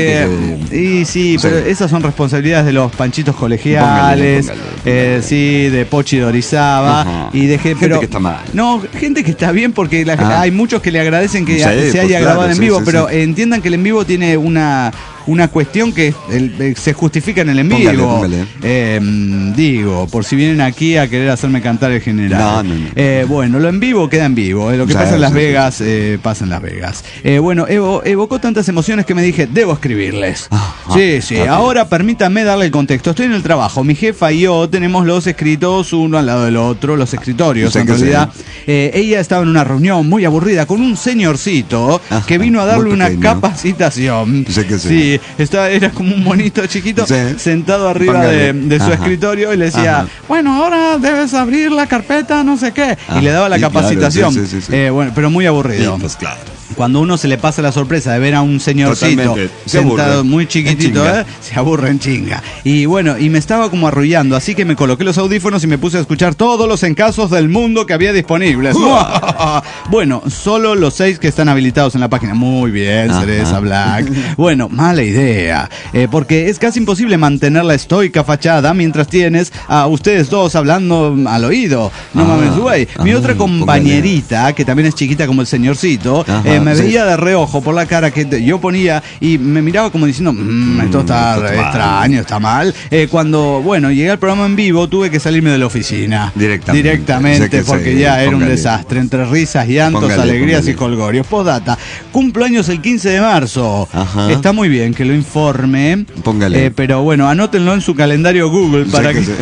Y sí, pero Sí. esas son responsabilidades de los panchitos colegiales, Póngale. sí, de Pochi Dorizaba Ajá. y de Gente que está mal. No, gente que está bien porque hay muchos que le agradecen que Sí, se pues haya claro, grabado en sí, vivo, sí, pero sí. entiendan que el en vivo tiene una cuestión que se justifica en el en Póngale, vivo. póngale. Digo, por si vienen aquí a querer hacerme cantar el general. No. Bueno, lo en vivo queda en vivo. Lo que Sí, pasa en Las sí, Vegas, pasa en Las Vegas. Bueno, evocó tantas emociones que me dije, debo escribirles. Sí. Ahora permítanme darle el contexto. Estoy en el trabajo. Mi jefa y yo tenemos los escritos uno al lado del otro, los escritorios Sí, en que realidad. Ella estaba en una reunión muy aburrida con un señorcito que vino a darle muy una pequeño. capacitación. Sí que sí. Era como un monito chiquito Sí. sentado arriba Póngale. de su Ajá. escritorio y le decía, Ajá. bueno, ahora debes abrir la carpeta, no sé qué. Y le daba la y claro, capacitación. sí. Bueno, pero muy aburrido. Pues claro. Cuando uno se le pasa la sorpresa de ver a un señorcito Totalmente. Se sentado aburre. muy chiquitito, En chinga. se aburre en chinga. Y bueno, y me estaba como arrullando, así que me coloqué los audífonos y me puse a escuchar todos los encasos del mundo que había disponibles. Bueno, solo los 6 que están habilitados en la página. Muy bien, Ajá. Cereza Black. Bueno, mala idea, porque es casi imposible mantener la estoica fachada mientras tienes a ustedes dos hablando al oído. No mames, güey. Mi otra compañerita, que también es chiquita como el señorcito, Ajá, me sí. veía de reojo por la cara que yo ponía y me miraba como diciendo, esto está esto está extraño, está mal. Cuando, bueno, llegué al programa en vivo, tuve que salirme de la oficina. Directamente. Sé que Porque sí, ya era un póngale. desastre, entre risas, llantos, Póngale, alegrías póngale. y colgorios. Postdata, cumpleaños el 15 de marzo. Ajá. Está muy bien que lo informe. Póngale. Pero bueno, anótenlo en su calendario Google para Sé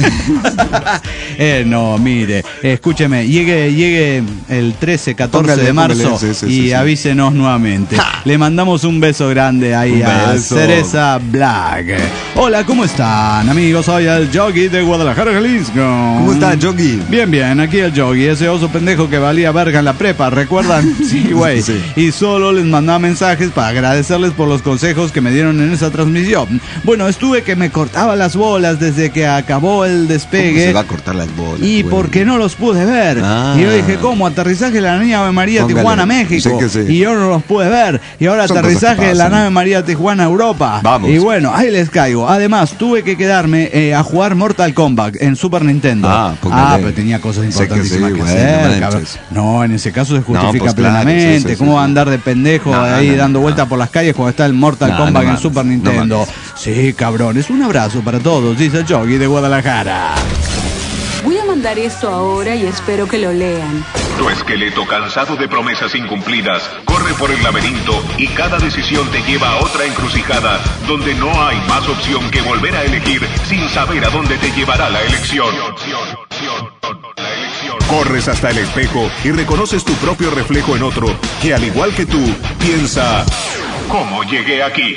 que... no, mire, escúcheme, llegue el 13, 14 Póngale, de marzo póngale, sí, y sí. avísenos nuevamente. Le mandamos un beso grande ahí Un a beso. Cereza Black. Hola, ¿cómo están, amigos? Soy el Yogi de Guadalajara, Jalisco. ¿Cómo está, Yogi? Bien, aquí el Yogi, ese oso pendejo que valía verga en la prepa, ¿recuerdan? Sí, güey. Sí. Y solo les mandaba mensajes para agradecerles por los consejos que me dieron en esa transmisión. Bueno, estuve que me cortaba las bolas desde que acabó el despegue. ¿Cómo se va a cortar las bolas? Y güey? porque no los pude ver. Y yo dije, ¿cómo? Aterrizaje de la Ave María Tijuana, México. Sí. Y yo no los pude ver. Y ahora Son aterrizaje de la nave María Tijuana, Europa. Vamos. Y bueno, ahí les caigo. Además, tuve que quedarme a jugar Mortal Kombat en Super Nintendo. Pero tenía cosas importantísimas que hacer, cabrón. No, en ese caso se justifica plenamente. ¿Cómo va a andar de pendejo ahí dando vueltas por las calles cuando está el Mortal Kombat en Super Nintendo? Sí, cabrones. Un abrazo para todos, dice el Yogi de Guadalajara. Voy a mandar esto ahora y espero que lo lean. Tu esqueleto, cansado de promesas incumplidas, corre por el laberinto y cada decisión te lleva a otra encrucijada donde no hay más opción que volver a elegir sin saber a dónde te llevará la elección. Corres hasta el espejo y reconoces tu propio reflejo en otro que, al igual que tú, piensa: ¿cómo llegué aquí?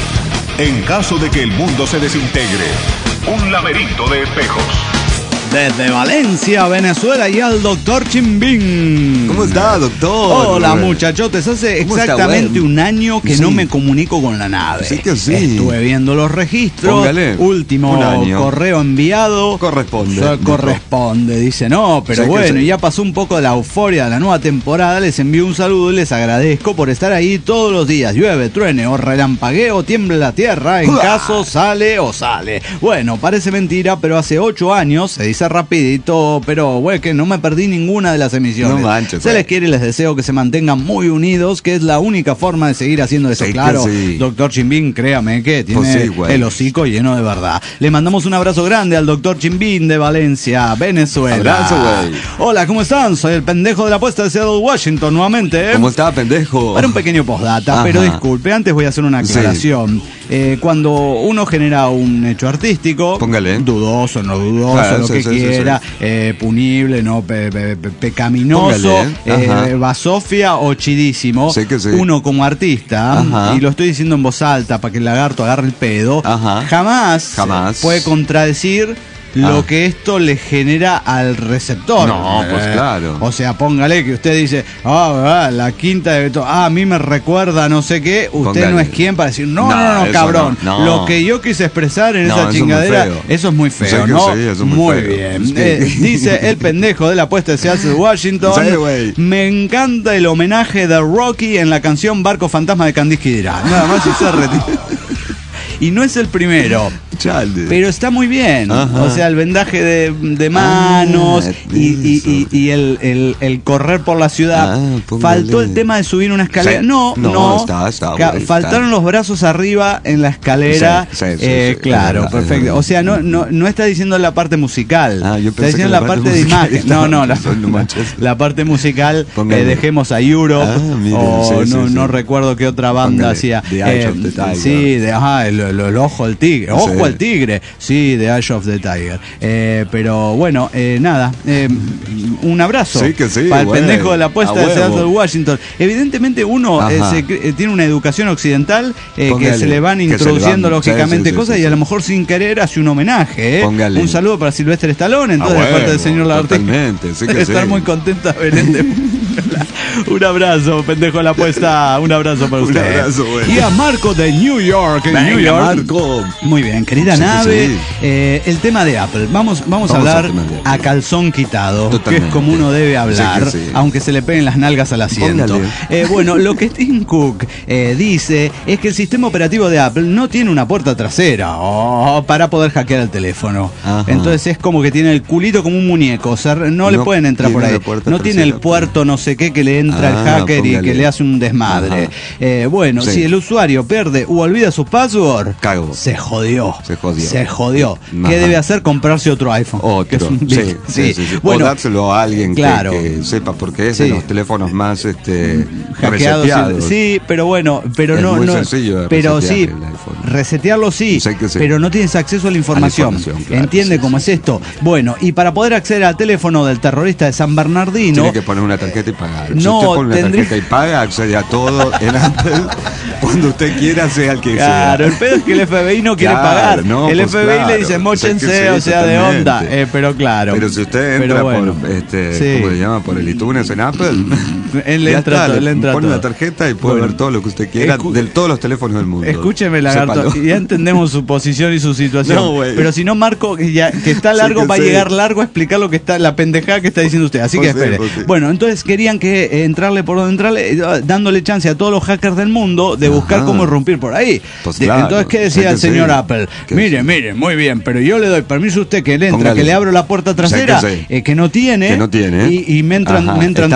En caso de que el mundo se desintegre, un laberinto de espejos. Desde Valencia, Venezuela, y al doctor Chimbín. ¿Cómo está, doctor? Hola, muchachotes. Hace exactamente un año que no me comunico con la nave. Sí que sí. Estuve viendo los registros. Póngale. Último correo enviado. Corresponde. Dice, no, pero bueno, ya pasó un poco de la euforia de la nueva temporada. Les envío un saludo y les agradezco por estar ahí todos los días. Llueve, truene o relampagueo, tiemble la tierra. En caso sale o sale. Bueno, parece mentira, pero hace 8 años, se dice rapidito, pero güey, que no me perdí ninguna de las emisiones. No manches, se les quiere y les deseo que se mantengan muy unidos, que es la única forma de seguir haciendo eso. Claro, doctor Chimbín, créame que tiene el hocico lleno de verdad. Le mandamos un abrazo grande al doctor Chimbín de Valencia, Venezuela. Abrazo, güey. Hola, ¿cómo están? Soy el pendejo de la apuesta de Seattle, Washington, nuevamente. ¿Cómo está, pendejo? Para un pequeño postdata, pero disculpe, antes voy a hacer una aclaración. Cuando uno genera un hecho artístico, póngale, dudoso, no dudoso, lo que quiera, punible, no pecaminoso, basofia o chidísimo, uno como artista, y lo estoy diciendo en voz alta para que el lagarto agarre el pedo, jamás puede contradecir lo que esto le genera al receptor. No, pues claro. O sea, póngale que usted dice, la quinta de Beethoven, a mí me recuerda no sé qué, usted no es quien para decir, no, cabrón, lo que yo quise expresar en esa chingadera, eso es muy feo, ¿no? Muy bien. Dice el pendejo de la apuesta de Seattle, Washington, me encanta el homenaje de Rocky en la canción Barco Fantasma de Candice Kidira. Nada más y se retira. Y no es el primero, pero está muy bien. O sea, el vendaje de manos y el correr por la ciudad. Faltó el tema de subir una escalera. Faltaron los brazos arriba en la escalera. Claro, perfecto. O sea, no está diciendo la parte musical. Está diciendo la parte de imagen. La parte musical, dejemos a Europe. No recuerdo qué otra banda hacía. The Eye of the Tiger. El ojo al tigre. Ojo al tigre. Sí, The Eye of the Tiger. Pero bueno, nada. Un abrazo para el pendejo de la apuesta de Seattle, Washington. Evidentemente uno tiene una educación occidental que se le van introduciendo lógicamente cosas y a lo mejor sin querer hace un homenaje. Un saludo para Sylvester Stallone, entonces de parte del señor Lagartín. Estar muy contenta, Belén. Un abrazo, pendejo de la apuesta. Un abrazo para usted. Un abrazo, y a Marco de New York. New York. Marco. Muy bien, querida nave. El tema de Apple. Vamos a hablar a calzón quitado, que es como uno debe hablar, aunque se le peguen las nalgas al asiento. Bueno, lo que Tim Cook dice es que el sistema operativo de Apple no tiene una puerta trasera para poder hackear el teléfono. Entonces es como que tiene el culito como un muñeco. O sea, no le pueden entrar por ahí. No tiene el puerto no sé qué que le entra el hacker y que le hace un desmadre. Bueno, si el usuario pierde u olvida su password, se jodió. ¿Qué debe hacer? Comprarse otro iPhone. Bueno, o dárselo a alguien que sepa, porque es de los teléfonos más hackeados. Sí, pero bueno, pero es no muy sencillo de pero resetear teléfono. Resetearlo sí, pero no tienes acceso a la información. Claro, ¿entiende cómo es esto? Bueno, y para poder acceder al teléfono del terrorista de San Bernardino... Tiene que poner una tarjeta y pagar. No, si usted pone una tarjeta y paga, accede a todo en Apple. Cuando usted quiera, sea el que sea. Claro, el pedo es que el FBI no quiere pagar. No, el FBI le dice, móchense, o sea, de onda. Pero claro. Pero si usted entra por, ¿cómo se llama? Por el iTunes en Apple, le entra pone una tarjeta y puede ver todo lo que usted quiera de todos los teléfonos del mundo. Escúcheme, lagarto, ya entendemos su posición y su situación. No, pero si no, Marco, que está largo, va a llegar largo a explicar lo que está, la pendejada que está diciendo usted. Así que espere. Bueno, entonces querían que entrarle por donde entrarle, dándole chance a todos los hackers del mundo de buscar cómo irrumpir por ahí. Claro, entonces, ¿qué decía el señor Apple? Mire, muy bien, pero yo le doy permiso a usted que le entra, que le abro la puerta trasera, que no tiene, y me entran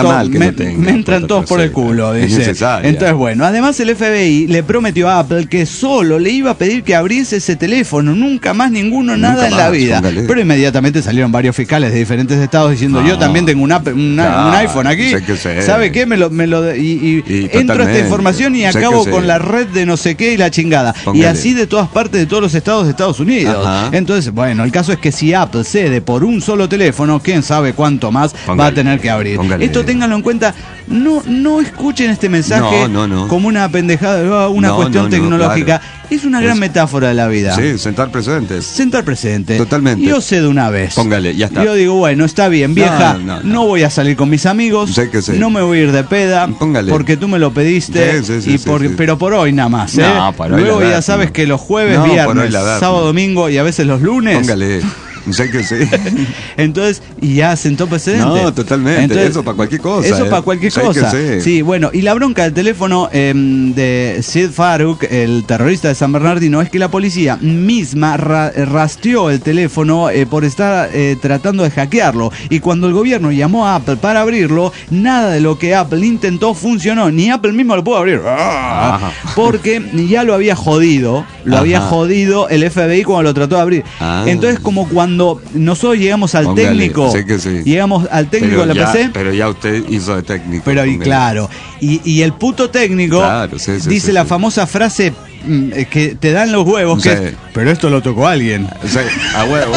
todos por el culo, dice. Entonces, bueno, además el FBI le prometió a Apple que solo le iba a pedir que abriese ese teléfono, nunca más nada en la vida. Pero inmediatamente salieron varios fiscales de diferentes estados diciendo, yo también tengo un iPhone aquí, ¿sabe qué? Entro a esta información y acabo con la red de no sé qué y la chingada. Y así de todas partes de todos los estados de Estados Unidos. Entonces, bueno, el caso es que si Apple cede por un solo teléfono, quién sabe cuánto más va a tener que abrir. Esto ténganlo en cuenta. No escuchen este mensaje como una pendejada, una cuestión tecnológica. Claro. Es una gran metáfora de la vida. Sí, sentar presentes. Sentar presente. Totalmente. Yo sé de una vez. Póngale, ya está. Yo digo, bueno, está bien, vieja, no voy a salir con mis amigos, no me voy a ir de peda, porque tú me lo pediste, pero por hoy nada más. Luego ya sabes que los jueves, viernes, sábado, domingo y a veces los lunes. Póngale. Sé que sí. Entonces, y ya sentó precedente. No, totalmente. Entonces, eso para cualquier cosa. Eso para cualquier cosa. Sí, bueno, y la bronca del teléfono de Sid Farouk, el terrorista de San Bernardino, es que la policía misma rastreó el teléfono por estar tratando de hackearlo. Y cuando el gobierno llamó a Apple para abrirlo, nada de lo que Apple intentó funcionó. Ni Apple mismo lo pudo abrir. Porque ya lo había jodido. Lo había jodido el FBI cuando lo trató de abrir. Entonces, como cuando nosotros llegamos al técnico, llegamos al técnico de la PC, pero ya usted hizo de técnico. Pero claro, y el puto técnico dice la famosa frase que te dan los huevos, que es, pero esto lo tocó alguien. A huevo.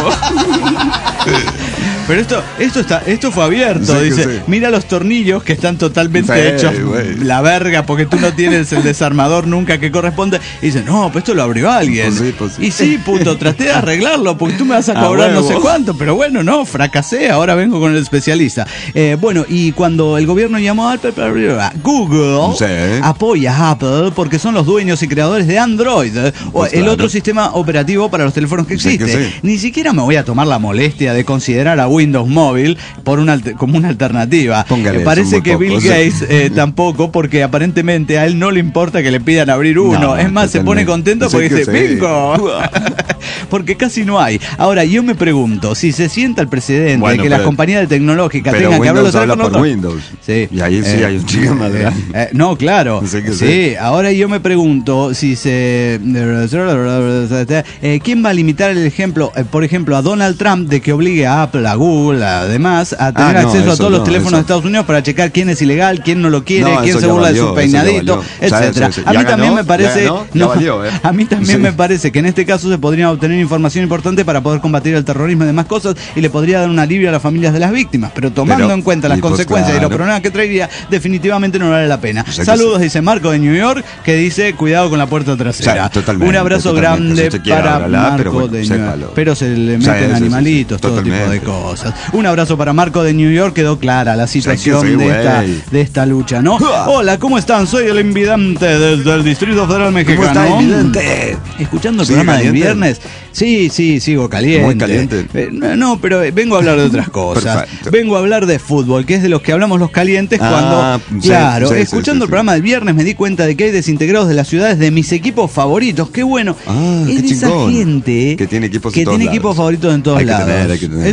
Pero esto fue abierto, dice. Mira los tornillos que están totalmente hechos la verga, porque tú no tienes el desarmador nunca que corresponde. Y dice, no, pues esto lo abrió alguien. Y sí, puto, traté de arreglarlo, porque tú me vas a cobrar no sé cuánto. Pero bueno, no, fracasé, ahora vengo con el especialista. Bueno, y cuando el gobierno llamó a Apple para abrir, Google apoya a Apple porque son los dueños y creadores de Android, el otro sistema operativo para los teléfonos que existe. Ni siquiera me voy a tomar la molestia de considerar a Windows Mobile como una alternativa. Parece que Bill Gates tampoco, porque aparentemente a él no le importa que le pidan abrir uno. Es más, se pone contento porque dice, ¡bingo! Porque casi no hay. Ahora, yo me pregunto, si se sienta el precedente de que las compañías tecnológicas tengan que abrir los teléfonos por Windows. Y ahí sí hay un chico más grande. No, claro. Ahora yo me pregunto si ¿quién va a limitar el ejemplo, por ejemplo, a Donald Trump de que obligue a Apple, a Google, además, a tener acceso a todos los teléfonos de Estados Unidos para checar quién es ilegal, quién no lo quiere, quién se burla de su peinadito, etcétera? A mí también me parece, a mí también me parece que en este caso se podría obtener información importante para poder combatir el terrorismo y demás cosas, y le podría dar un alivio a las familias de las víctimas, pero tomando en cuenta las consecuencias y los problemas que traería, definitivamente no vale la pena. Saludos, dice Marco de New York, que dice, cuidado con la puerta trasera. Un abrazo grande para Marco de New York. Pero se le meten animalitos, todo tipo de cosas. Un abrazo para Marco de New York. Quedó clara la situación de esta lucha, ¿no? Hola, ¿cómo están? Soy el invidente desde el Distrito Federal Mexicano. ¿Cómo está, invidente? Escuchando el programa del viernes. Sí, sigo caliente. Muy caliente. No, pero vengo a hablar de otras cosas. Vengo a hablar de fútbol, que es de los que hablamos los calientes cuando... Claro, escuchando el programa del viernes me di cuenta de que hay desintegrados de las ciudades de mis equipos favoritos. Qué bueno. Es de esa gente que tiene equipos favoritos en todos lados. Eso está muy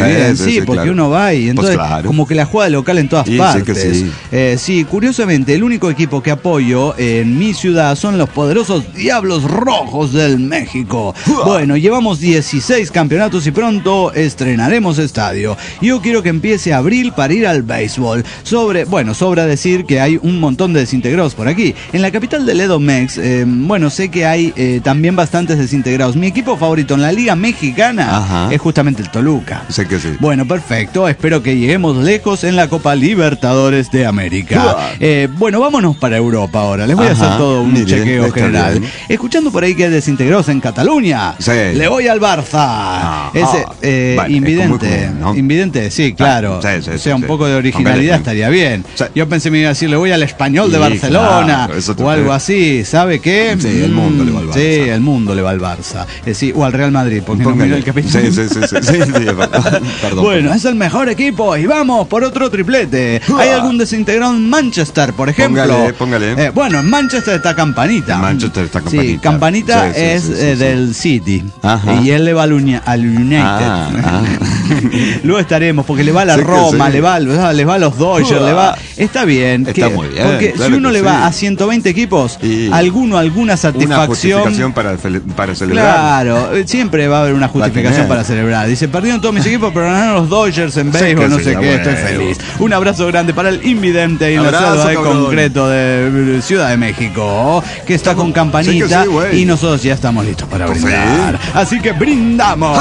muy bien. Sí, porque claro. Uno va y entonces pues claro. Como que la juega local en todas partes. Sí, que sí. Sí, curiosamente, el único equipo que apoyo en mi ciudad son los poderosos Diablos Rojos del México. Bueno, llevamos 16 campeonatos y pronto estrenaremos estadio. Yo quiero que empiece abril para ir al béisbol. Sobra decir que hay un montón de desintegrados por aquí. En la capital del Edomex, sé que hay también bastantes desintegrados. Mi equipo favorito en la Liga Mexicana es justamente el Toluca. Sé que sí. Bueno, perfecto. Espero que lleguemos lejos en la Copa Libertadores de América. Vámonos para Europa ahora. Les voy a hacer todo un chequeo general. Bien. Escuchando por ahí que hay desintegrados en Cataluña. Sí. Le voy al Barça. Invidente. Común, ¿no? Invidente, sí, claro. O sea, un poco de originalidad estaría bien. Sí. Yo pensé me iba a decir, le voy al Español de Barcelona o algo así. ¿Sabe qué? Sí, el mundo le va al Barça. Sí, el mundo le va al Barça. Sí, o al Real Madrid, porque no miró el capitán. Sí, perdón. Bueno, es el mejor equipo y vamos por otro triplete. ¿Hay algún desintegrado en Manchester, por ejemplo? Póngale. En Manchester está Campanita. Sí, Campanita es del City. Y él le va al United. Luego estaremos, porque le va a la Roma, le va a los Dodgers, está bien. Está muy bien. Porque si uno le va a 120 equipos, alguna satisfacción. Una justificación para celebrar. Claro, siempre va a haber una justificación para celebrar. Dice, perdieron todos mis equipos, pero ganaron los Dodgers en béisbol, no sé qué, estoy feliz. Un abrazo grande para el invidente y en la ciudad de concreto de Ciudad de México, que está con Campanita y nosotros ya estamos listos para brindar. Así que brindamos.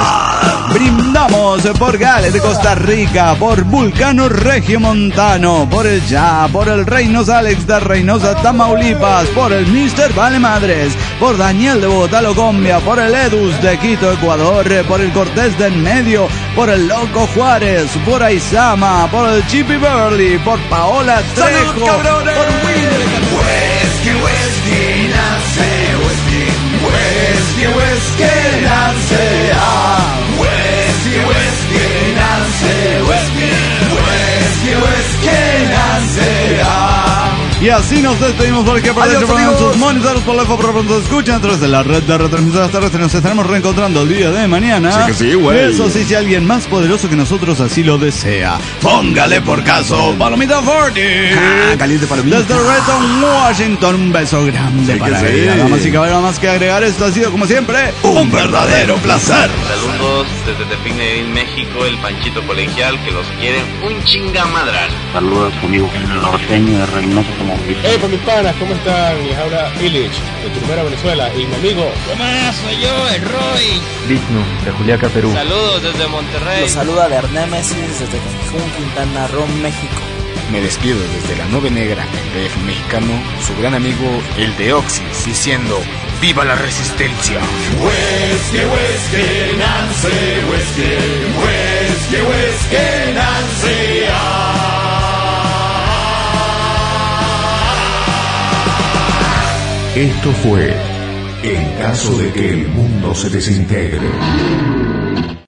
Brindamos por Gales de Costa Rica, por Vulcano Regiomontano, por el por el Reynosa Alex de Reynosa, Tamaulipas, por el Mr. Vale Madres, por Daniel de Bogotá, Locombia, por el Edus de Quito, Ecuador, por el Cortés del Medio, por el Loco Juárez, por Aizama, por el Chippy Burley, por Paola Trejo, por Whisky nace, Whisky nace, Y así nos despedimos porque por sus monitores por la nos escuchan a través de la red de retransmisoras terrestres. Nos estaremos reencontrando el día de mañana. Sí que sí, güey. Eso sí, si alguien más poderoso que nosotros así lo desea. Póngale por caso Palomita 40. Caliente palomita. Desde Redmond, Washington, un beso grande para ella. Damas y caballeros, más que agregar, esto ha sido como siempre un verdadero placer. Saludos desde Tepinedín, México, el Panchito Colegial, que los quieren un chingamadral. Saludos conmigo, el norteño de Reynosa. Hey, mis panas, ¿cómo están? Les habla Illich, de Tucumán, Venezuela, y mi amigo. ¿Qué más? Soy yo, el Roy. Vigno, de Juliaca, Perú. Saludos desde Monterrey. Los saluda Bernémesis desde Cancún, Quintana Roo, México. Me despido desde la Nube Negra, el DF mexicano, su gran amigo, el Deoxys, diciendo ¡viva la resistencia! Whisky, whisky, Nancy, whisky, whisky, whisky, Nancy. Esto fue En caso de que el mundo se desintegre.